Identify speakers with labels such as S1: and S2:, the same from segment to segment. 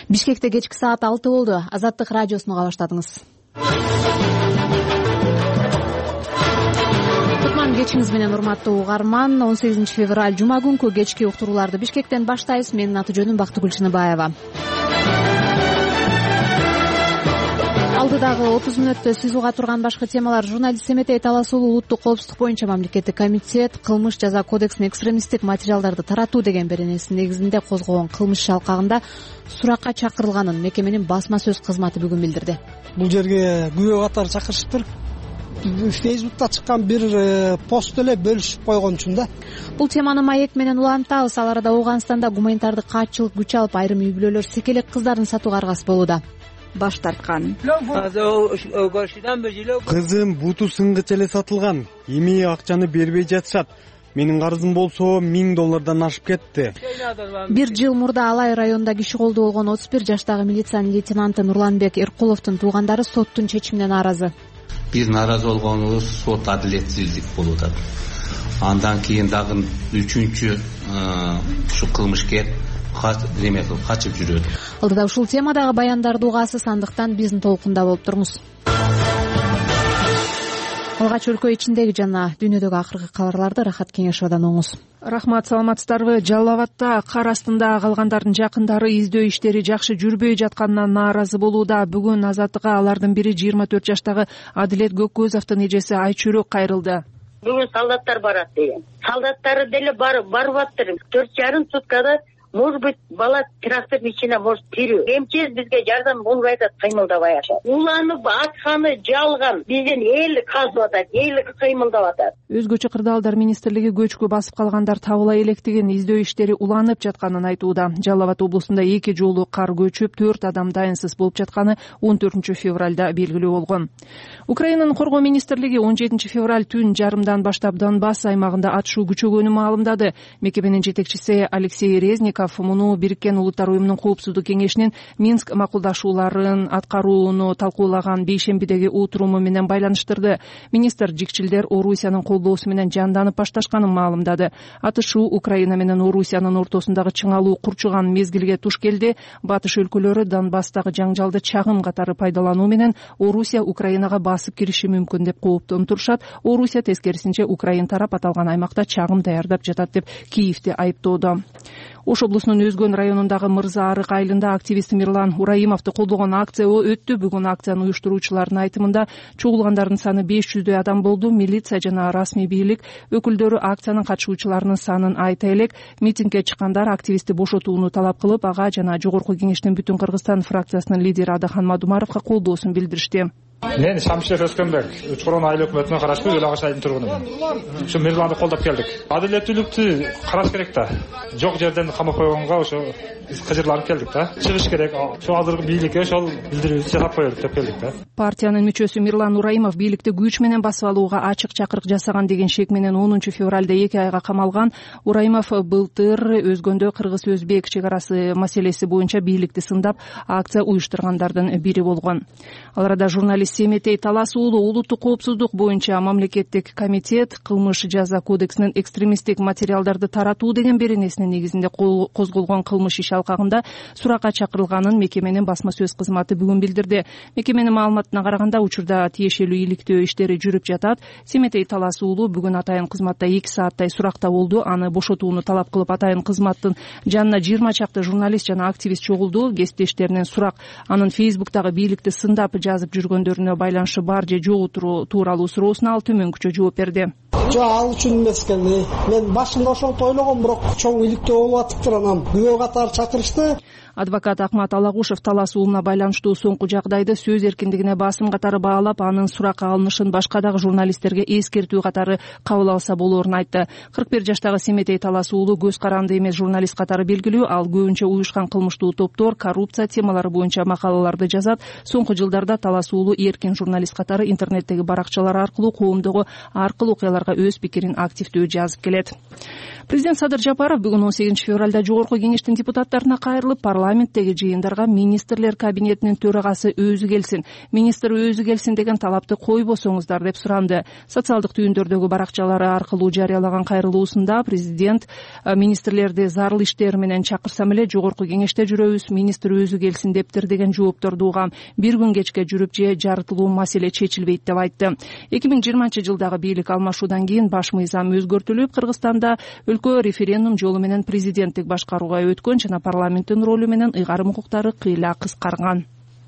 S1: Бишкекте кечки саат 6 болду. Азаттык радиосуну уга баштадыңыз. Кутман кечиңиз менен урматтуу угарман. 18 февраль жума күнкү кечки уктурууларды Бишкектен баштайбыз. Менин аты жөнүм Бактыгүл Чыныбаева. Алдыдагы 30 мүнөттө сиз уга турган башка темалар: журналист Семетей Таласуулу улуттук коопсуздук боюнча мамлекеттик комитет кылмыш жаза кодексине экстремисттик материалдарды таратуу деген беренесинин негизинде козгогон кылмыш иш алкагында суракка чакырылганын мекеменин басма сөз кызматы бүгүн билдирди.
S2: Бул жерге күбө катары чакырышыптыр. Фейсбукта чыккан бир пост эле бөлүшүп койгон үчүн да.
S1: Бул теманы маек менен улантабыз. Ал арада Ооганстанда гуманитардык катчылык күч алып, айрым үй бүлөлөр секелек кыздарын сатууга аргасыз болууда. Баш тарткан.
S3: Кызым буту сынгыч эле сатылган. Эми акчаны бербей жатышат. Менин карызым болсо $1000 ашып кетти.
S1: Бир жыл мурда Алай районунда киши колдуу болгон 31 жаштагы милициянын лейтенанты Нурланбек Эркуловдун туугандары соттун чечимине нааразы.
S4: Биз нааразы болгонубуз сот адилетсиздик болуп атат. Андан кийин дагы 3-чү ушу кылмышкер качып жүрөт.
S1: Алдыда ушул темадагы баяндарды угасыз, андыктан биздин толкунда болуп туруңуз. Алгач өлкө ичиндеги жана дүйнөдөгү акыркы кабарларды Рахат Кеңешовдон угуңуз.
S5: Рахмат, саламатсыздарбы? Жалал Абадта кар астында калгандардын жакындары издөө иштери жакшы жүрбөй жатканына нааразы болууда. Бүгүн Азаттыкка алардын бири 24 жаштагы Адилет Көккөзовдун эжеси Айчүрөк кайрылды.
S6: Бүгүн солдаттар барат деген. Солдаттары деле барып аттыр. 4,5 суткада может быть бала трактордун ичине может тирүү. МЧС бизге жардам болбой атат, кыймылдабай атат. Уланып атканы жалган. Бизден эл казып атат, эл кыймылдап атат.
S5: Өзгөчө кырдаалдар министрлиги көчкү басып калгандар табыла электигин, издөө иштери уланып жатканын айтууда. Жалал Абад облусунда 2 жолу кар көчүп, 4 адам дайынсыз болуп жатканы 14 февралда белгилүү болгон. Украинанын коргоо министрлиги 17 февраль түн жарымдан баштап Донбасс аймагында атышуу күчөгөнүн маалымдады. Мекеменин жетекчиси Алексей Резников муну Бириккен Улуттар уюмунун коопсуздук кеңешинин Минск макулдашууларын аткарууну талкуулаган бейшембидеги отуруму менен байланыштырды. Министр жикчилдер Орусиянын колдоосу менен жанданып башташканын маалымдады. Атышуу Украина менен Орусиянын ортосундагы чыңалуу курчуган мезгилге туш келди. Батыш өлкөлөрү Донбасстагы жаңжалды чагым катары пайдалануу менен Орусия Украинага басып кириши мүмкүн деп кооптонтурушат. Орусия тескерисинче Украин тарап аталган аймакта чагым даярдап жатат деп Киевди айыптоодо. Ош облусунун Өзгөн районундагы Мырза Арык айылында активист Мирлан Ураимовду колдогон акция өттү. Бүгүн акцияны уюштуруучулардын айтымында чогулгандардын саны 500дөй адам болду. Милиция жана расмий бийлик өкүлдөрү акциянын катышуучуларынын санын айта элек, митингге чыккандар активистти бошотууну талап кылып, ага жана Жогорку Кеңештин Бүтүн Кыргызстан фракциясынын лидери Адахан Мадумаровго колдоосун билдиришти.
S7: Мен Шамшев Өскөнбек, Учкурон айыл өкмөтүнө карашкы Өл Ага шайдын тургунумун. Ушу Мирланды колдоп келдик. Адилеттүүлүктү караш керек да. Жок жерден камап койгонго ошо кыжырланып келдик да. Чыгыш керек. Ошо азыркы бийликке ошол билдирүүбүздү жасап коелук деп келдик да.
S5: Партиянын мүчөсү Мирлан Ураимов бийликти күч менен басып алууга ачык чакырык жасаган деген шек менен 10 февралда 2 айга камалган. Ураимов былтыр Өзгөндө кыргыз-өзбек чек арасы маселеси боюнча бийликти сындап, акция уюштургандардын бири болгон. Ал арада журналист Семетей Таласуулу улуттук коопсуздук боюнча мамлекеттик комитет кылмыш жаза кодексинин экстремисттик материалдарды таратуу деген беренесинин негизинде козголгон кылмыш иш алкагында суракка чакырылганын мекеменин басма сөз кызматы бүгүн билдирди. Мекеменин маалыматына караганда учурда тиешелүү иликтөө иштери жүрүп жатат. Семетей Таласуулу бүгүн атайын кызматта 2 сааттай суракта болду. Аны бошотууну талап кылып атайын кызматтын жанына 20 чакты журналист жана активист чогулду. Кесиптештеринен сурак анын Фейсбуктагы бийликти сындап жазып жүргөндөрүнө байланышы бар же жок тууралуу суроосуна ал төмөнкүчө жооп берди.
S2: Жок, ал үчүн эмес экен. Мен башымда ошентип ойлогом, бирок чоң иликтөө болуп атыптыр, анан күбө катары чакырышты.
S5: Адвокат Акмат Алагушев Таласуулуна байланыштуу соңку жагдайды сөз эркиндигине басым катары баалап, анын суракка алынышын башка дагы журналисттерге эскертүү катары кабыл алса болоорун айтты. 41 жаштагы Семетей Таласуулу көз каранды эмес журналист катары белгилүү. Ал көбүнчө уюшкан кылмыштуу топтор, коррупция темалары боюнча макалаларды жазат. Соңку жылдарда Таласуулу эркин журналист катары интернеттеги баракчалар аркылуу коомдогу аркыл окуяларга өз пикирин активдүү жазып келет. Президент Садыр Жапаров бүгүн 18 февралда Жогорку Кеңештин депутаттарына кайрылып, парламенттеги жыйындарга министрлер кабинетинин төрагасы өзү келсин, министр өзү келсин деген талапты койбосоңуздар деп суранды. Социалдык түйүндөрдөгү баракчалары аркылуу жарыялаган кайрылуусунда президент министрлерди зарыл иштер менен чакырсам эле Жогорку Кеңеште жүрөбүз, министр өзү келсин дептир деген жоопторду угам. Бир күн кечке жүрүп же жарытылуу маселе чечилбейт деп айтты. 2020-жылдагы бийлик алмашуудан кийин баш мыйзам өзгөртүлүп, Кыргызстанда өлкө референдум жолу менен президенттик башкарууга өткөн жана парламенттин ролу менен ыйгарым укуктары кыйла кыскарган.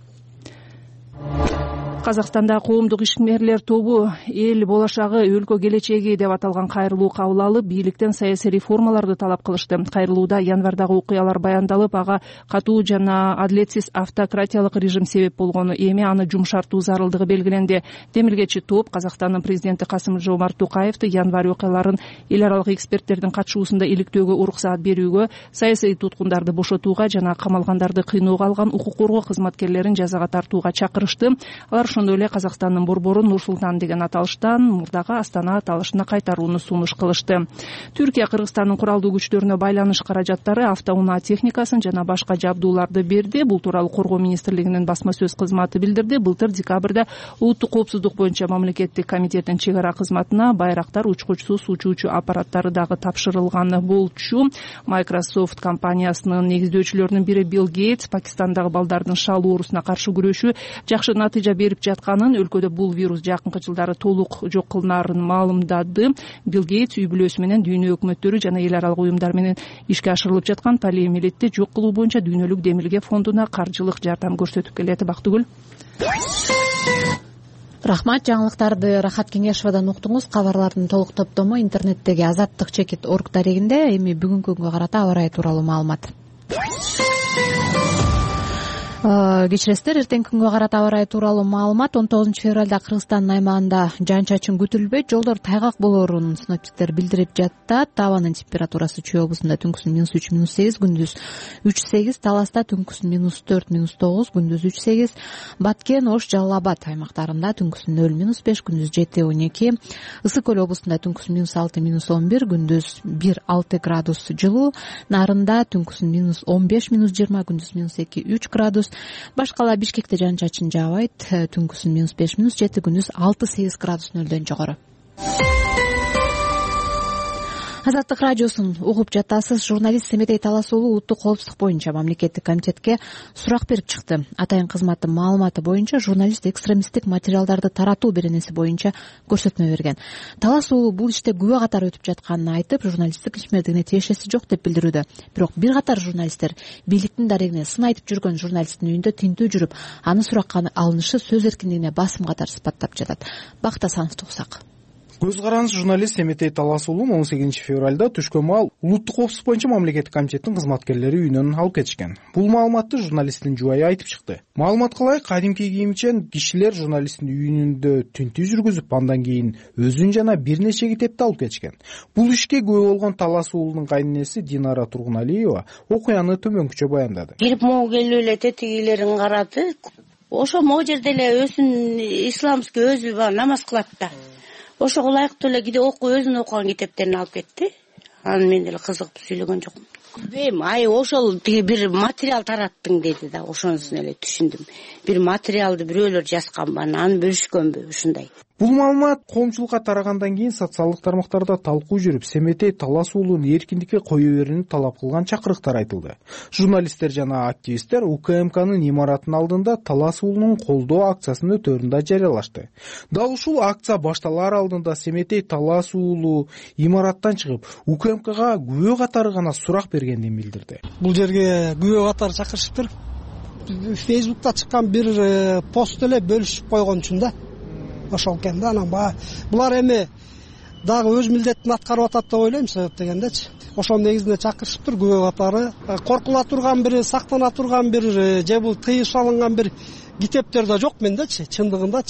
S5: Казакстанда коомдук ишмерлер тобу эл болашогу, өлкө келечеги деп аталган кайрылуу кабыл алып, бийликтен саясий реформаларды талап кылышты. Кайрылууда январдагы окуялар баяндалып, ага катуу жана адилетсиз автократиялык режим себеп болгону, эми аны жумшартуу зарылдыгы белгиленди. Демилгечи топ Казакстандын президенти Касым-Жомарт Токаевди январь окуяларын эл аралык эксперттердин катышуусунда иликтөөгө уруксаат берүүгө, саясий туткундарды бошотууга жана камалгандарды кыйноого алган укук коргоо кызматкерлерин жазага тартууга чакырышты. Алар ошондой эле Казакстандын борбору Нур-Султан деген аталыштан мурдагы Астана аталышына кайтарууну сунуш кылышты. Түркия Кыргызстандын куралдуу күчтөрүнө байланыш каражаттары, автоунаа техникасын жана башка жабдууларды берди. Бул тууралуу Коргоо министрлигинин басма сөз кызматы билдирди. Былтыр декабрда улуттук коопсуздук боюнча мамлекеттик комитеттин чек ара кызматына байрактар, учкучсуз учуучу аппараттары дагы тапшырылган болчу. Microsoft компаниясынын негиздөөчүлөрүнүн бири Билл Гейтс Пакистандагы балдардын шал оорусуна каршы күрөшүү жакшы натыйжа берип жатканын, өлкөдө бул вирус жакынкы жылдары толук жок кылынаарын маалымдады. Билл Гейтс үй бүлөсү менен дүйнө өкмөттөрү жана эл аралык уюмдар менен ишке ашырылып жаткан полиомиелитти жок кылуу боюнча дүйнөлүк демилге фондуна каржылык жардам көрсөтүп келет. Бактыгүл.
S1: Рахмат, жаңылыктарды Рахат Кеңешовадан уктуңуз. Кабарлардын толук топтому интернеттеги azattik.org дарегинде. Эми бүгүнкү күнгө карата аба ырайы тууралуу маалымат. Кечиресиздер, эртеңки күнгө карата аба ырайы тууралуу маалымат. 19 февралда Кыргызстандын аймагында жаан-чачын күтүлбөйт, жолдор тайгак болоорун синоптиктер билдирип жатат. Абанын температурасы Чүй облусунда түнкүсүн -3, -8, күндүз 3-8, Таласта түнкүсүн -4, -9, күндүз 3-8, Баткен, Ош, Жалал Абад аймактарында түнкүсүн 0, -5, күндүз 7-12, Ысык көл облусунда түнкүсүн -6, -11, күндүз 1-6 градус жылуу, Нарында түнкүсүн -15, -20, күндүз -2-3 градус. Башкала Бишкекте жаан-чачын жаабайт, түнкүсүн -5, -7, күндүз 6-8 градус нөлдөн жогору. Азаттык радиосун угуп жатасыз. Журналист Семетей Талас уулу улуттук коопсуздук боюнча мамлекеттик комитетке сурак берип чыкты. Атайын кызматтын маалыматы боюнча журналист экстремисттик материалдарды таратуу беренеси боюнча көрсөтмө берген. Талас уулу бул иште күбө катары өтүп жатканын айтып, журналисттик ишмердигине тиешеси жок деп билдирүүдө. Бирок бир катар журналисттер бийликтин дарегине сын айтып жүргөн журналисттин үйүндө тинтүү жүрүп, аны суракка алынышы сөз эркиндигине басым катары сыпаттап жатат. Бакыт Асановду угсак.
S8: Көз карандысыз, журналист Семетей Талас уулун 18 февралда түшкөн маал улуттук коопсуздук боюнча мамлекеттик комитеттин кызматкерлери үйүнөн алып кетишкен. Бул маалыматты журналисттин жубайы айтып чыкты. Маалыматка ылайык, кадимки кийимчен кишилер журналисттин үйүндө тинтүү жүргүзүп, андан кийин өзүн жана бир нече китепти алып кетишкен. Бул ишке күбө болгон Талас уулунун кайненеси Динара Тургуналиева окуяны төмөнкүчө баяндады.
S9: Кирип могу келип эле тетигилерин карады. Ошо могу жерде эле өзүн исламский өзү намаз кылат да. Ошого ылайыктуу эле киде өзүнүн окуган китептерин алып кетти. Анан мен деле кызыгып сүйлөгөн жокмун. Ай ошол тиги бир материал тараттың деди да, ошонусун эле түшүндүм. Бир материалды бирөөлөр жазганбы, аны бөлүшкөнбү, ушундай.
S8: Бул маалымат коомчулукка тарагандан кийин социалдык тармактарда талкуу жүрүп, Семетей Талас уулун эркиндикке кое берүүнү талап кылган чакырыктар айтылды. Журналисттер жана активисттер УКМКнын имаратынын алдында Талас уулунун колдоо акциясын өтөөрүндө жарыялашты. Дал ушул акция башталар алдында Семетей Талас уулу имараттан чыгып, УКМКга күбө катары гана сурак бергендин билдирди.
S2: Бул жерге күбө катары чакырышыптыр. Фейсбукта чыккан бир пост эле бөлүшүп койгон үчүн да. Ошол экен да, анан булар эми дагы өз милдетин аткарып атат деп ойлойм, себеп дегендечи. Ошол негизинде чакырышыптыр күбө катары. Коркула турган бир, сактана турган бир, же бул тыйыш алынган бир китептер да жок мендечи, чындыгындачы.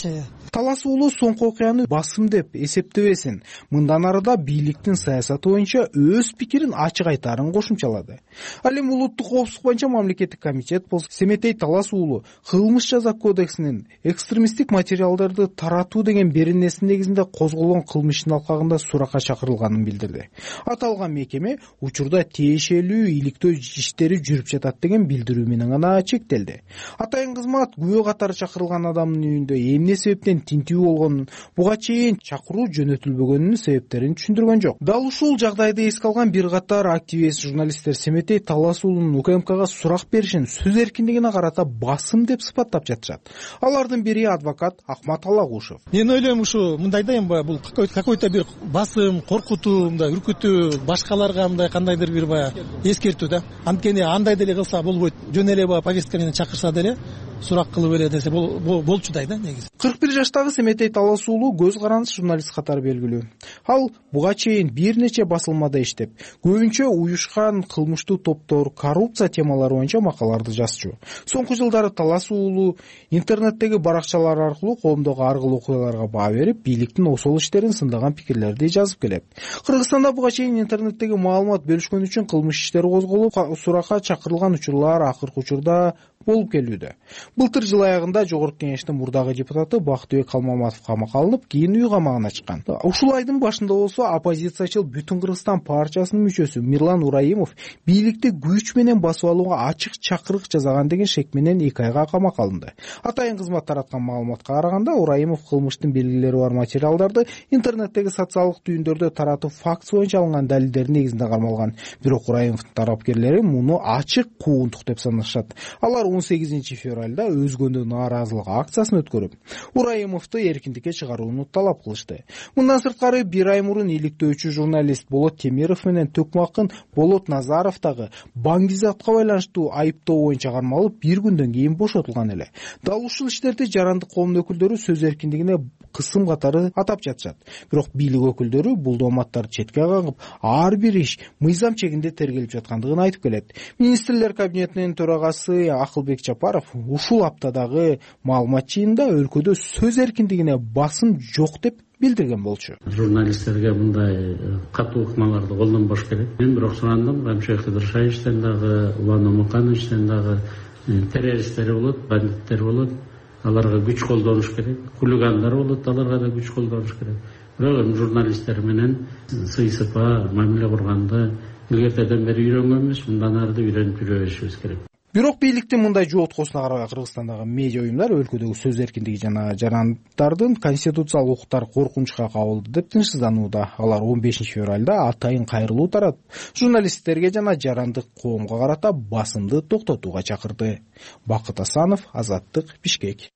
S8: Талас уулу соңку окуяны басым деп эсептебесин, мындан арыда бийликтин саясаты боюнча өз пикирин ачык айтаарын кошумчалады. Ал эми улуттук коопсуздук боюнча мамлекеттик комитет болсо Семетей Талас уулу кылмыш жаза кодексинин экстремисттик материалдарды таратуу деген беренеси негизинде козголгон кылмыштын алкагында суракка чакырылганын билдирди. Аталган мекеме учурда тиешелүү иликтөө иштери жүрүп жатат деген билдирүү менен гана чектелди. Атайын кызмат күбө катары чакырылган адамдын үйүндө эмне себептен тинтүү болгонун, буга чейин чакыруу жөнөтүлбөгөнүнүн себептерин түшүндүргөн жок. Дал ушул жагдайды эске алган бир катар активист журналисттер Семетей Талас уулунун УКМКга сурак беришин сөз эркиндигине карата басым деп сыпаттап жатышат. Алардын бири адвокат Ахмат Алагушев.
S10: Мен ойлойм ушу мындайда эми бул какой-то бир басым, коркутуу, мындай үркүтүү, башкаларга мындай кандайдыр бир эскертүү да. Анткени андай деле кылса болбойт. Жөн эле повестка менен чакырса деле сурак кылып бере десе болчудай да негизи.
S8: 41 жаштагы Семетей Талас уулу көз карандыс журналист катары белгилүү. Ал буга чейин бир нече басылмада иштеп, көбүнчө уюшкан кылмыштуу топтор, коррупция темалары боюнча макалаларды жазчу. Соңку жылдары Талас уулу интернеттеги баракчалар аркылуу коомдогу ар кыл окуяларга баа берип, бийликтин осол иштерин сындаган пикирлерди жазып келет. Кыргызстанда буга чейин интернеттеги маалымат бөлүшкөн үчүн кылмыш иштери козголуп, суракка чакырылган учурлар акыркы учурда болуп келүүдө. Былтыр жыл аягында Жогорку Кеңештин мурдагы депутаты Бактыбек Калмаматов камакка алынып, кийин үй камагына чыккан. Ушул айдын башында болсо оппозициячыл Бүтүн Кыргызстан партиясынын мүчөсү Мирлан Ураимов бийликти күч менен басып алууга ачык чакырык жасаган деген шек менен 2 айга камакка алынды. Атайын кызмат тараткан маалыматка караганда, Ураимов кылмыштын белгилери бар материалдарды интернеттеги социалдык түйүндөрдө таратып, факт боюнча алынган далилдер негизинде кармалган. Бирок Ураимовдун тарапкерлери муну ачык куугунтук деп санашат. Алар 18 февралда өзгөндө нааразылык акциясын өткөрүп, Ураимовду эркиндикке чыгарууну талап кылышты. Мындан сырткары бир ай мурун иликтөөчү журналист Болот Темиров менен Төкмакын Болот Назаров дагы баңгизатка байланыштуу айыптоо боюнча кармалып, бир күндөн кийин бошотулган эле. Дал ушул иштерди жарандык коом өкүлдөрү сөз эркиндигине кысым катары атап жатышат. Бирок бийлик өкүлдөрү бул дооматтарды четке кагып, ар бир иш мыйзам чегинде тергелип жаткандыгын айтып келет. Министрлер кабинетинин төрагасы Акылбек Жапаров ушул аптадагы маалымат жыйынында өлкөдө сөз эркиндигине басым жок деп билдирген болчу.
S11: Журналисттерге мындай катуу ыкмаларды колдонбош керек. Мен бирок сурандым, Рамшек Кыдыршаевичтен дагы, Улан Омукановичтен дагы террористтер болот, бандиттер болот, аларга күч колдонуш керек. Хулигандар болот, аларга да күч колдонуш керек. Бирок журналисттер менен сыйсыпа мамиле курганды илгертеден бери үйрөнгөнбүз, мындан ары да үйрөнүп жүрө беришибиз керек.
S8: Бирок бийликтин мындай жооткосуна карабай Кыргызстандагы медиа уюмдар өлкөдөгү сөз эркиндиги жана жарандардын конституциялык укуктары коркунучка кабылды деп тынчсызданууда. Алар 15 февралда атайын кайрылуу таратып, журналисттерге жана жарандык коомго карата басымды токтотууга чакырды. Бакыт Асанов, Азаттык, Бишкек.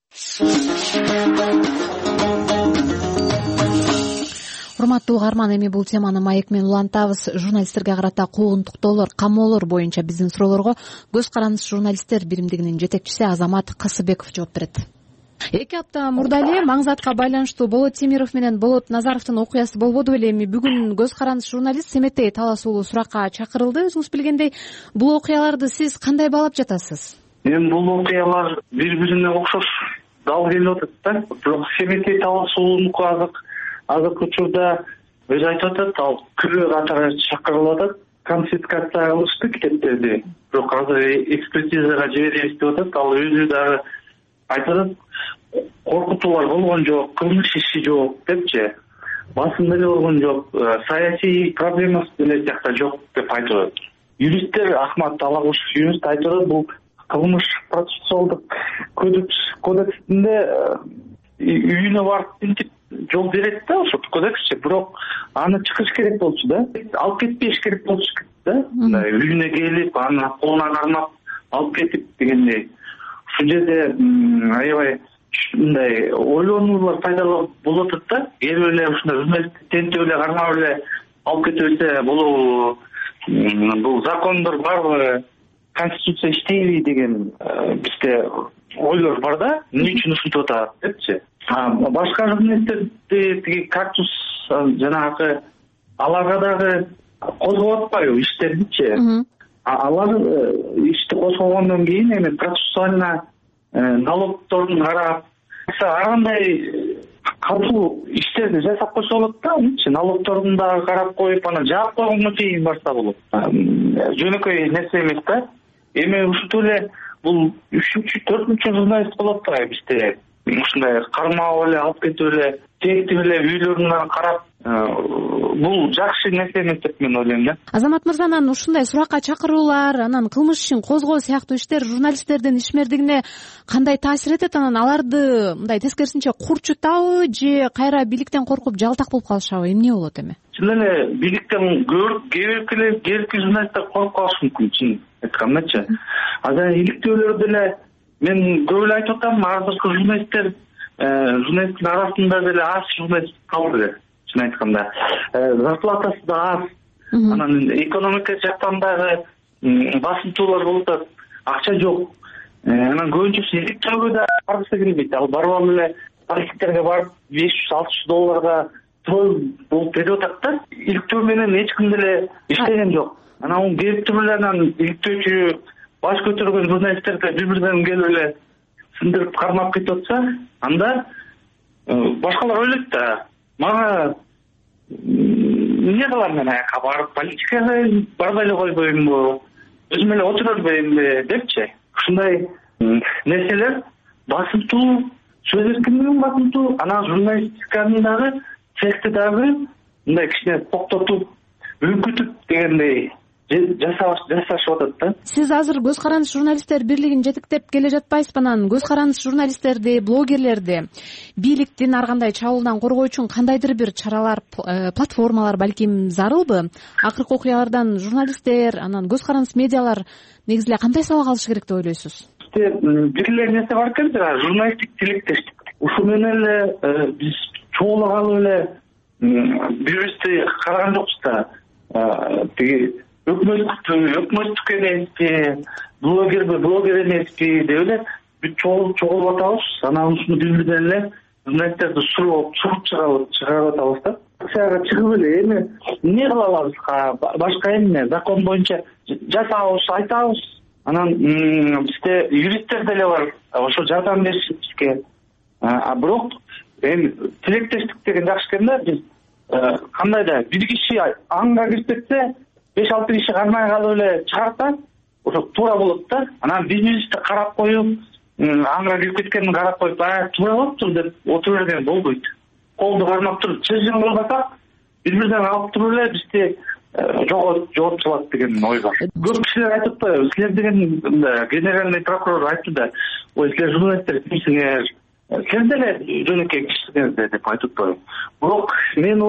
S1: Урматтуу угарман, эми бул теманы маек менен улантабыз. Журналисттерге карата куугунтуктоолор, камоолор боюнча биздин суроолорго көз карандыс журналисттер биримдигинин жетекчиси Азамат Касыбеков жооп берет. 2 апта мурда эле Маңзатка байланыштуу Болот Темиров менен Болот Назаровдун окуясы болбоду беле? Эми бүгүн көз карандыс журналист Семетей Талас уулу суракка чакырылды. Өзүңүз билгендей, бул окуяларды сиз кандай баалап жатасыз?
S12: Эми бул окуялар бири-бирине окшош дал келип атат да. Бирок Семетей Талас уулунуку азыркы учурда өзү айтып атат, ал күбө катары чакырылып атат, конфискация кылышты китептерди. Бирок азыр экспертизага жиберебиз деп атат. Ал өзү дагы айтып атат, коркутуулар болгон жок, кылмыш иши жок депчи, басым деле болгон жок, саясий проблемасы деле жакта жок деп айтып атат. Юристтер Ахмат Алагушев юрист айтып атат, бул кылмыш процессуалдык кодексинде үйүнө барып тинтип жол берет да, ошо кодексчи, бирок аны чыгыш керек болчу да, алып кетпеш керек болчу да, үйүнө келип, аны колуна кармап алып кетип дегендей. Ушул жерде аябай мындай ойлонуулар пайда болуп атат да, келип эле ушундай журналистти тентип эле кармап эле алып кетип элсе болобу, бул закондор барбы, конституция иштейби деген бизде ойлор бар да, эмне үчүн ушинтип атат депчи. Башка журналисттерди тиги кактус жанагы аларга дагы козгоп атпайбы иштердичи? Алар ишти козгогондон кийин эми процессуально налогторун карап, ар кандай катуу иштерди жасап койсо болот да, налогторун дагы карап коюп анан жаап койгонго чейин барса болот. Жөнөкөй нерсе эмес да. Эми ушинтип эле бул 3-4 журналист болот да бизде. Ушундай кармап эле алып кетип эле, тегтип эле үйлөрүнөн карап, бул жакшы нерсе эмес деп мен ойлойм да.
S1: Азамат мырза, анан ушундай суракка чакыруулар, анан кылмыш ишин козгоо сыяктуу иштер журналисттердин ишмердигине кандай таасир этет? Анан аларды мындай тескерисинче курчутабы же кайра бийликтен коркуп жалтак болуп калышабы? Эмне болот эми?
S12: Чын эле бийликтен керекли журналисттер коркуп калышы мүмкүн, чын айткандачы. Азыр иликтөөлөр деле мен көп эле айтып атам, азыркы журналисттин арасында деле аз журналист калды. Чын айтканда, зарплатасы да аз. Анан экономика жактан дагы басымдуулар болуп атат, акча жок. Анан көбүнчөсү иликтөөгө да баргысы келбейт. Ал барып алып эле паркеттерге барып $500-600 болуп берип атат да. Иликтөө менен эч ким деле иштеген жок. Анан келип эле анан иликтөөчү баш көтөргөн журналисттерди бири-биринен келип эле сындырып кармап кетип атса, анда башкалар ойлойт да, мага эмне кылам мен аяка барып, политикага барбай эле койбоймунбу, өзүм эле отура бербеймби депчи. Ушундай нерселер басымдуу, сөз эркиндигин басымдуу, анан журналистиканын дагы цехти дагы мындай кичине токтотуп, үркүтүп дегендей жасашып атат да.
S1: Сиз азыр Көз карандыш журналисттер бирлигин жетектеп келе жатпайсызбы? Анан көз карандыш журналисттерди, блогерлерди бийликтин ар кандай чабуулдан коргоо үчүн кандайдыр бир чаралар, платформалар балким зарылбы? Акыркы окуялардан журналисттер, анан көз карандыш медиалар негизи эле кандай сабак алышы керек деп ойлойсуз?
S12: Бир эле нерсе бар экен, журналисттик тилектештик. Ушу менен эле биз чогулуп алып эле бирибизди караган жокпуз да. Тиги өкмөттүк эмеспи, блогер эмеспи деп эле бүт чогулуп атабыз. Анан ушуну бири-биринен эле журналисттерди суруп чыгарып атабыз да. Акцияга чыгып эле эми эмне кыла алабыз? Башка эмне? Закон боюнча жасабыз, айтабыз. Анан бизде юристтер деле бар, ошо жардам беришет бизге. Бирок эми тилектештик деген жакшы экен да. Биз кандай да бир киши аңга кирип кетсе, 5-6 киши кармай калып эле чыгарса, ошо туура болот да. Анан бирибизди карап коюп, аңга кирип кеткенин карап коюп, туура болуптур деп отура берген болбойт. Колду кармап туруп, чыжың кылбасак, бири-биринен алып туруп эле бизди жооп салат деген ой бар. Көп кишилер айтып атпайбы, силер деген генеральный прокурор айтты да, ой, силер журналисттер кимсиңер? Силер деле жөнөкөй кишисиңер деп айтып атпайбы. Бирок мен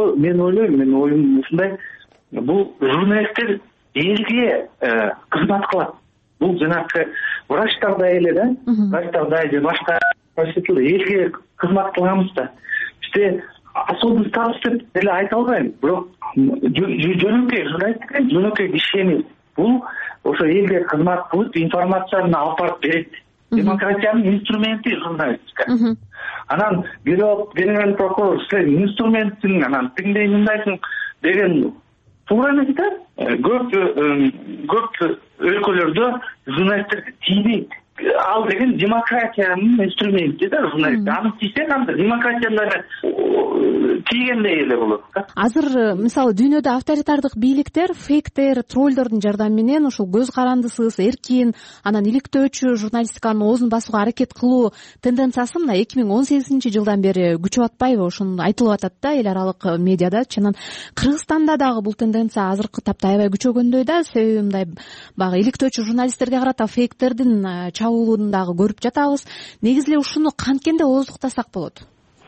S12: оюм ушундай, бул журналисттер элге кызмат кылат. Бул жанагы врачтар да эле да, врачтар да же башка элге кызмат кылабыз да. Бизде особый статус деп деле айта албайм, бирок жөнөкөй журналистика жөнөкөй киши эмес. Бул ошо элге кызмат кылып, информацияны алып барып берет. Демократиянын инструменти журналистика. Анан генеральный прокурор силер инструментин анан тиңдей мындайсың деген туура эмес да. Көп өлкөлөрдө журналисттерге тийбейт. Ал деген демократиянын инструменти да журналист. Аны тийсе анда демократияны тийгендей эле болот да.
S1: Азыр мисалы дүйнөдө авторитардык бийликтер фейктер, троллдордун жардамы менен ушул көз карандысыз, эркин, анан иликтөөчү журналистиканын оозун басууга аракет кылуу тенденциясы мына 2018-жылдан бери күчөп атпайбы? Ушун айтылып атат да эл аралык медиада. Чынын Кыргызстанда дагы бул тенденция азыркы тапта аябай күчөгөндөй да. Себеби мындай багы иликтөөчү журналисттерге карата фейктердин чабуулун дагы көрүп жатабыз. Негизи эле ушуну канткенде ооздуктасак болот?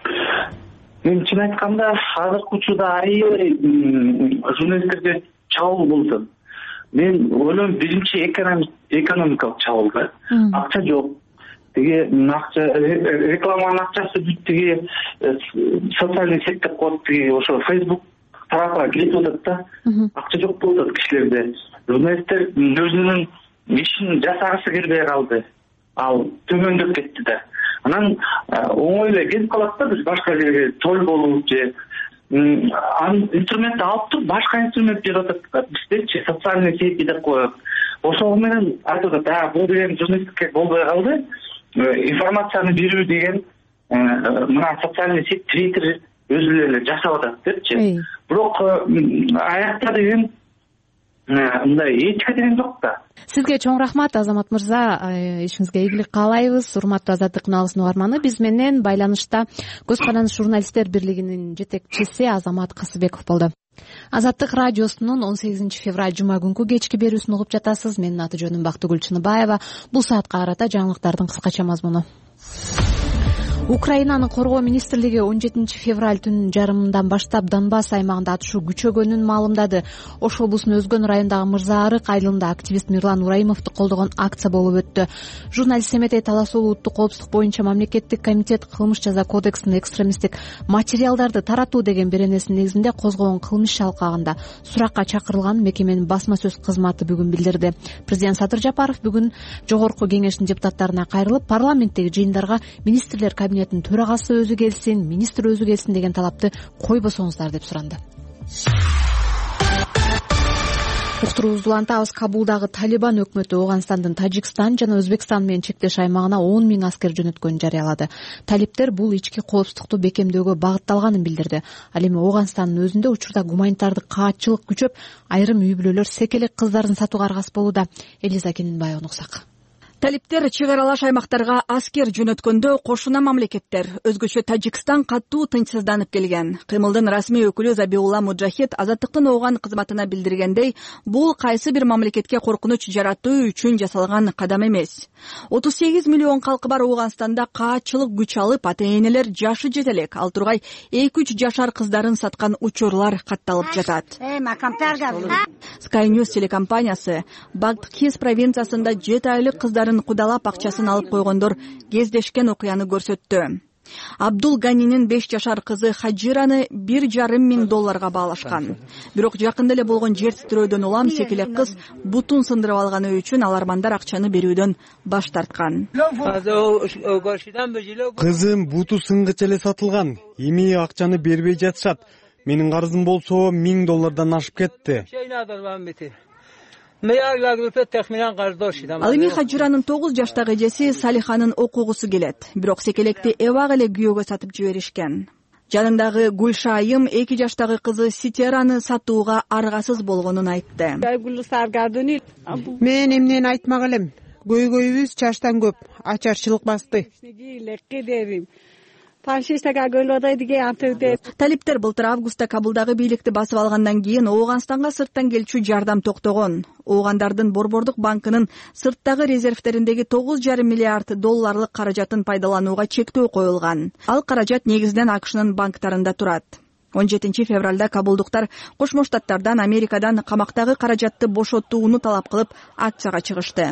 S12: Мен чын айтканда азыркы учурда аябай журналисттерге чабуул болду. Мен ойлойм биринчи экономикалык чабуул да. Акча жок. Тиги рекламанын акчасы бүт, тиги социальный сеть деп коет, тиги ошо Facebook тарапына келип атат да. Акча жок болуп атат кишилерде. Журналисттер өзүнүн ишин жасагысы келбей калды. Ал төмөндөп кетти да. Анан оңой эле кетип калат да, биз башка жерге тролль болуп же инструментти алып туруп башка инструмент берип атат. Биздечи социальный сети деп коет. Ошол менен айтып атат, бул деген журналистика болбой калды. Информацияны берүү деген мына социальный сеть Twitter өзү эле жасап атат депчи. Бирок аякта деген мындай этика деген жок да.
S1: Сизге чоң рахмат, Азамат мырза. Ишиңизге ийгилик каалайбыз. Урматтуу Азаттык налысын угарманы, биз менен байланышта Көз Караныш журналисттер бирлигинин жетекчиси Азамат Касыбеков болду. Азаттык радиосунун 18 февраль жума күнкү кечки берүүсүн угуп жатасыз. Менин аты жөнүм Бактыгүл Чыныбаева. Бул саатка карата жаңылыктардын кыскача мазмуну. Украинанын коргоо министрлиги 17 февраль түн жарымынан баштап Донбасс аймагында атышуу күчөгөнүн маалымдады. Ош облусунун Өзгөн районундагы Мырза Арык айылында активист Мирлан Ураимовду колдогон акция болуп өттү. Журналист Семетей Таласуулуу улуттук коопсуздук боюнча мамлекеттик комитет кылмыш жаза кодексинин экстремисттик материалдарды таратуу деген беренесинин негизинде козгогон кылмыш шалкагында суракка чакырылган мекеменин басма сөз кызматы бүгүн билдирди. Президент Садыр Жапаров бүгүн жогорку кеңештин депутаттарына кайрылып, парламенттеги жыйындарга министрлер кабинетинин төрагасы өзү келсин, министр өзү келсин деген талапты койбосоңуздар деп суранды. Уктуруубузду улантабыз. Кабулдагы Талибан өкмөтү Ооганстандын Тажикстан жана Өзбекстан менен чектеш аймагына 10 000 аскер жөнөткөнүн жарыялады. Талиптер бул ички коопсуздукту бекемдөөгө багытталганын билдирди. Ал эми Ооганстандын өзүндө учурда гуманитардык каатчылык күчөп, айрым үй бүлөлөр секелек кыздарын сатууга аргасыз болууда. Элиза Кененбаева уксак.
S13: Талиптер чек аралаш аймактарга аскер жөнөткөндө кошуна мамлекеттер, өзгөчө Тажикстан катуу тынчсызданып келген. Кыймылдын расмий өкүлү Забиулла Муджахид Азаттыктын Ооган кызматына билдиргендей, бул кайсы бир мамлекетке коркунуч жаратуу үчүн жасалган кадам эмес. 38 миллион калкы бар Ооганстанда каатчылык күч алып, ата-энелер жашы жете элек, ал тургай 2-3 жашар кыздарын саткан учурлар катталып жатат. Sky News телекомпаниясы Багдхис провинциясында 7 айлык кыздарын кудалап акчасын алып койгондор кездешкен окуяны көрсөттү. Абдул Ганинин 5 жашар кызы Хаджираны $1,5 баалашкан. Бирок жакында эле болгон жер титирөөдөн улам секелек кыз бутун сындырып алганы үчүн алармандар акчаны берүүдөн баш тарткан.
S3: Кызым буту сынгыча эле сатылган. Эми акчаны бербей жатышат. Менин карызым болсо $1000 ашып кетти.
S13: Ал эми Хаджиранын 9 жаштагы эжеси Салиханын окугусу келет. Бирок секелекти эбак эле күйөөгө сатып жиберишкен. Жанындагы Гүлша айым 2 жаштагы кызы Ситераны сатууга аргасыз болгонун айтты.
S14: Мен эмнени айтмак элем. Көйгөйүбүз чаштан көп, ачарчылык басты.
S13: Талиптер былтыр августта Кабулдагы бийликти басып алгандан кийин Ооганстанга сырттан келчү жардам токтогон. Оогандардын Борбордук банкынын сырттагы резервтериндеги $9,5 миллиард каражатын пайдаланууга чектөө коюлган. Ал каражат негизинен АКШнын банктарында турат. 17 февралда кабулдуктар Кошмо Штаттардан, Америкадан камактагы каражатты бошотууну талап кылып акцияга чыгышты.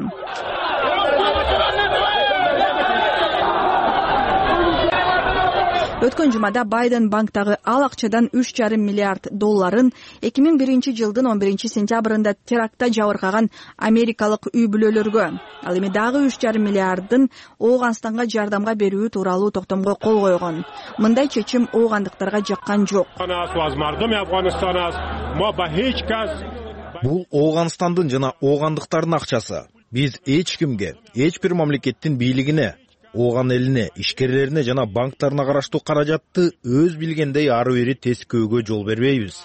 S13: Өткөн жумада Байден банктагы ал акчадан $3,5 миллиард 2001-жылдын 11 сентябрында терактта жабыркаган америкалык үй бүлөлөргө, ал эми дагы $3,5 миллиардын Ооганстанга жардамга берүү тууралуу токтомго кол койгон. Мындай чечим оогандыктарга жаккан жок.
S15: Бул Ооганстандын жана оогандыктардын акчасы. Биз эч кимге, эч бир мамлекеттин бийлигине, Ооган элине, ишкерлерине жана банктарына караштуу каражатты өз билгендей ары бери тескөөгө жол бербейбиз.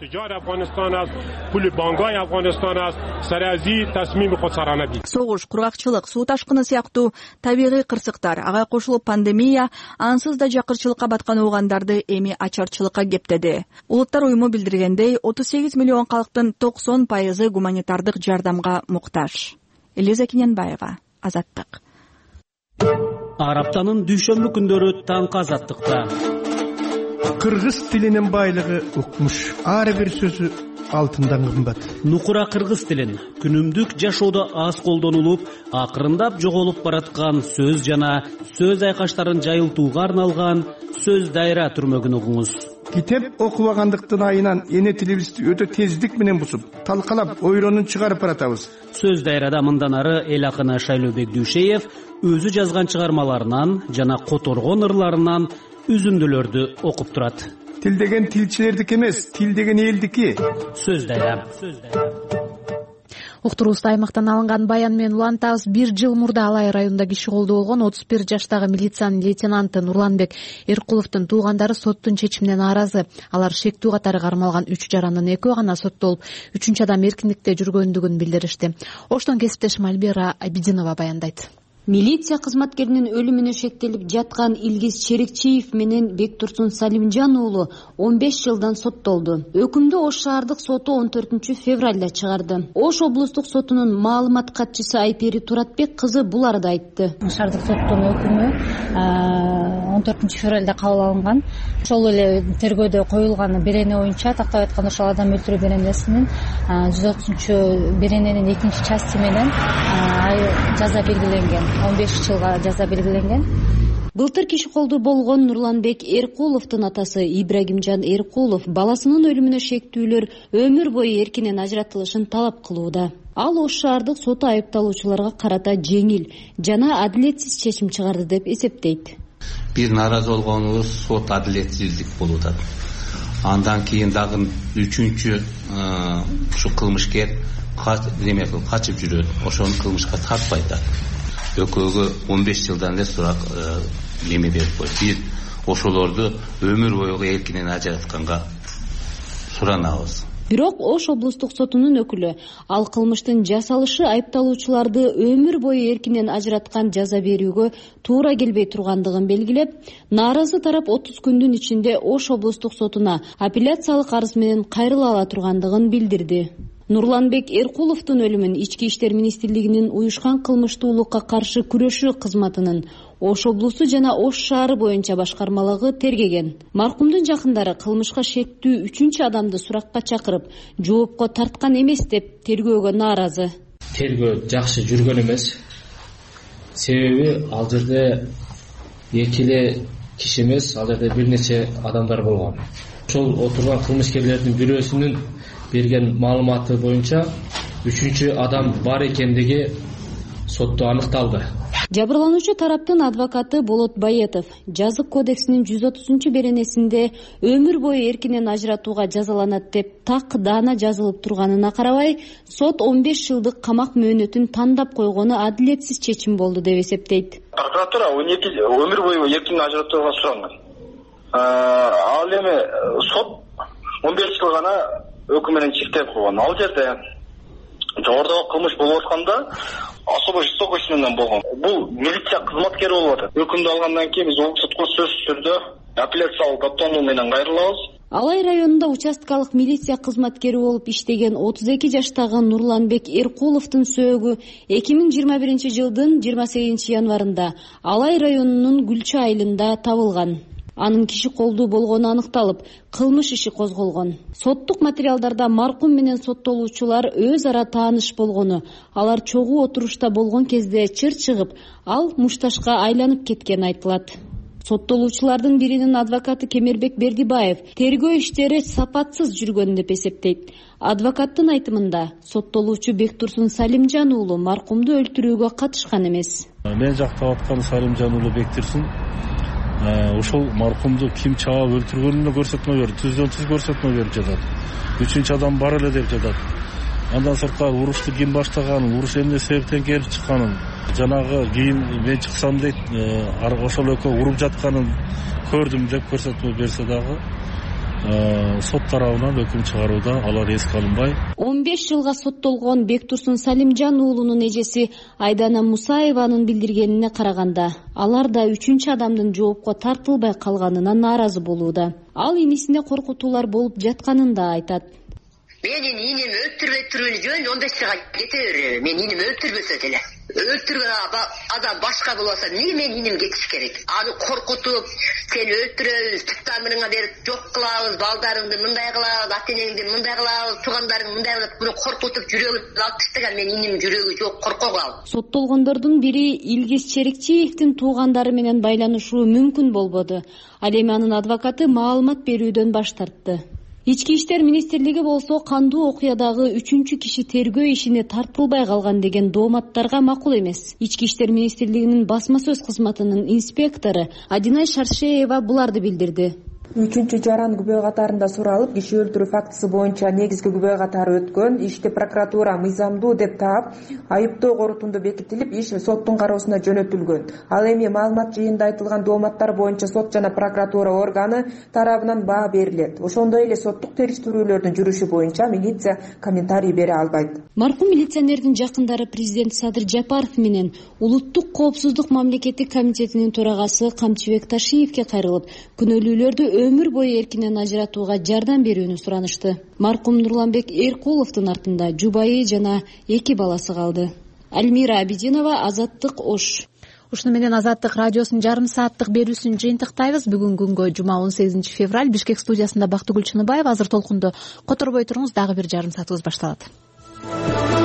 S13: Согуш, кургакчылык, суу ташкыны сыяктуу табигый кырсыктар, ага кошулуп пандемия ансыз да жакырчылыкка баткан оогандарды эми ачарчылыкка кептеди. Улуттар уюму билдиргендей, 38 миллион калктын 90% гуманитардык жардамга муктаж. Элиза Кененбаева, Азаттык.
S16: Араптанын дүйшөмбү күндөрү таңкы Азаттыкта.
S10: Кыргыз тилинин байлыгы укмуш. Ар бир сөзү алтындан кымбат.
S16: Нукура кыргыз тилин күнүмдүк жашоодо аз колдонулуп, акырындап жоголуп бараткан сөз жана сөз айкаштарын жайылтууга арналган сөз дайра түрмөгүн угуңуз.
S10: Китеп окубагандыктын айынан эне тилибизди өтө тездик менен бусуп, талкалап, ойронун чыгарып баратабыз.
S16: Сөз дайрада мындан ары эл акыны Шайлообек Дүйшеев өзү жазган чыгармаларынан жана которгон ырларынан үзүндүлөрдү окуп турат.
S10: Тил деген тилчилердики эмес, тил деген элдики.
S16: Сөз дайра.
S1: Уктуруубузда аймактан алынган баян менен улантабыз. 1 жыл мурда Алай районунда киши колдуу болгон 31 жаштагы милициянын лейтенанты Нурланбек Эркуловдун туугандары соттун чечимине нааразы. Алар шектүү катары кармалган 3 жарандын 2 гана соттолуп, 3-үчү адам эркиндикте жүргөндүгүн билдиришти. Оштон кесиптешим Альбира Абидинова баяндайт.
S17: Милиция кызматкеринин өлүмүнө шектелип жаткан Илгиз Черекчиев менен Бектурсун Салимжан уулу 15 жылдан соттолду. Өкүмдү Ош шаардык соту 14 февралда чыгарды. Ош облустук сотунун маалымат катчысы Айпери Туратбек кызы буларды айтты.
S18: Шаардык соттун өкүмү 14 февралда кабыл алынган. Ошол эле тергөөдө коюлган берене боюнча, тактап айтканда ошол адам өлтүрүү беренесинин 130 берененин 2-части менен жаза белгиленген. 15 жылга жаза белгиленген.
S17: Былтыр киши колдуу болгон Нурланбек Эркуловдун атасы Ибрагимжан Эркулов баласынын өлүмүнө шектүүлөр өмүр бою эркинен ажыратылышын талап кылууда. Ал Ош шаардык соту айыпталуучуларга карата жеңил жана адилетсиз чечим чыгарды деп эсептейт.
S4: Бир нааразы болгонубуз сот адилетсиздик болуп атат. Андан кийин дагы 3-үчү ушу кылмышкер качып жүрөт. Ошону кылмышка тартпай атат. Экөөгө 15 жылдан эле сурак эме берип койду. Биз ошолорду өмүр бою эркинен ажыратканга суранабыз.
S17: Бирок Ош облустук сотунун өкүлү ал кылмыштын жасалышы айыпталуучуларды өмүр бою эркинен ажыраткан жаза берүүгө туура келбей тургандыгын белгилеп, нааразы тарап 30 күндүн ичинде Ош облустук сотуна апелляциялык арыз менен кайрыла ала тургандыгын билдирди. Нурланбек Эркуловдун өлүмүн Ички иштер министрлигинин уюшкан кылмыштуулукка каршы күрөшүү кызматынын Ош облусу жана Ош шаары боюнча башкармалыгы тергеген. Маркумдун жакындары кылмышка шектүү 3-үчү адамды суракка чакырып, жоопко тарткан эмес деп тергөөгө нааразы.
S19: Тергөө жакшы жүргөн эмес. Себеби ал жерде эки эле киши эмес, ал жерде бир нече адамдар болгон. Ошол отурган кылмышкерлердин бирөөсүнүн берген маалыматы боюнча 3-үчү адам бар экендиги сотто аныкталды.
S17: Жабырлануучу тараптын адвокаты Болот Баетов жазык кодексинин 130 беренесинде өмүр бою эркинен ажыратууга жазаланат деп так даана жазылып турганына карабай, сот 15 жылдык камак мөөнөтүн тандап койгону адилетсиз чечим болду деп эсептейт.
S20: Прокуратура 12 өмүр бою эркинен ажыратууга суранган. Ал эми сот 15 жыл гана өкүм менен чектеп койгон. Ал жерде жогорудагы кылмыш болуп атканда особо жестокость менен болгон. Бул милиция кызматкери болуп атат. Өкүмдү алгандан кийин биз сотко сөзсүз түрдө апелляциялык даттануу менен кайрылабыз.
S17: Алай районунда участкалык милиция кызматкери болуп иштеген 32 жаштагы Нурланбек Эркуловдун сөөгү 2021 жылдын 28 январында Алай районунун Гүлчө айылында табылган. Анын киши колдуу болгону аныкталып, кылмыш иши козголгон. Соттук материалдарда маркум менен соттолуучулар өз ара тааныш болгону, алар чогуу отурушта болгон кезде чыр чыгып, ал мушташка айланып кеткени айтылат. Соттолуучулардын биринин адвокаты Кемербек Бердибаев тергөө иштери сапатсыз жүргөн деп эсептейт. Адвокаттын айтымында, соттолуучу Бектурсун Салимжан уулу маркумду өлтүрүүгө катышкан эмес.
S21: Мен жактап аткан Салимжан уулу Бектурсун ошол маркумду ким чаап өлтүргөнүнө көрсөтмө берди, түздөн түз көрсөтмө берип жатат. 3-үчү адам бар эле деп жатат. Андан сырткары урушту ким баштаганын, уруш эмне себептен келип чыкканын, жанагы кийин мен чыксам дейт, ошол экөө уруп жатканын көрдүм деп көрсөтмө берсе дагы сот тарабынан өкүм чыгарууда алар эске алынбай.
S17: 15 жылга соттолгон Бектурсун Салимжан уулунун эжеси Айдана Мусаеванын билдиргенине караганда, алар да 3-үчү адамдын жоопко тартылбай калганына нааразы болууда. Ал инисине коркутуулар болуп жатканын да айтат.
S22: Менин иним өлтүрбөй турууну жөн 15 жылга кете береби. Мен иним өлтүрбөсө деле. Өлтүргөн адам башка болбосо эмне мен иним кетиш керек? Аны коркутуп, сени өлтүрөбүз, түп тамырыңа берип жок кылабыз, балдарыңды мындай кылабыз, ата-энеңди мындай кылабыз, туугандарың мындай кылып, буну коркутуп жүрөгүн алып таштаган мен иним жүрөгү жок, коркок ал.
S17: Соттолгондордун бири Илгиз Черекчиевдин туугандары менен байланышуу мүмкүн болбоду. Ал эми анын адвокаты маалымат берүүдөн баш тартты. Ички иштер министрлиги болсо кандуу окуядагы 3-үчү киши тергөө ишине тартылбай калган деген дооматтарга макул эмес. Ички иштер министрлигинин басма сөз кызматынын инспектору Адинай Шаршеева буларды билдирди.
S6: 3 жаран күбө катарында суралып, киши өлтүрүү фактысы боюнча негизги күбө катары өткөн. Ишти прокуратура мыйзамдуу деп таап, айыптоо корутунду бекитилип, иш соттун кароосуна жөнөтүлгөн. Ал эми маалымат жыйында айтылган дооматтар боюнча сот жана прокуратура органы тарабынан баа берилет. Ошондой эле соттук териштирүүлөрдүн жүрүшү боюнча милиция комментарий бере албайт.
S17: Маркум милиционердин жакындары президент Садыр Жапаров менен Улуттук коопсуздук мамлекеттик комитетинин төрагасы Камчыбек Ташиевке кайрылып, күнөөлүүлөрдү өмүр бою эркинен ажыратууга жардам берүүнү суранышты. Маркум Нурланбек Эркуловдун артында жубайы жана 2 баласы калды. Альмира Абидинова, Азаттык, Ош. Ушуну менен Азаттык радиосунун жарым сааттык берүүсүн жыйынтыктайбыз. Бүгүн күнгө жума 18 февраль Бишкек студиясында Бактыгүл Чыныбаева. Азыр толкунду которбой туруңуз, дагы бир жарым саатыбыз башталат.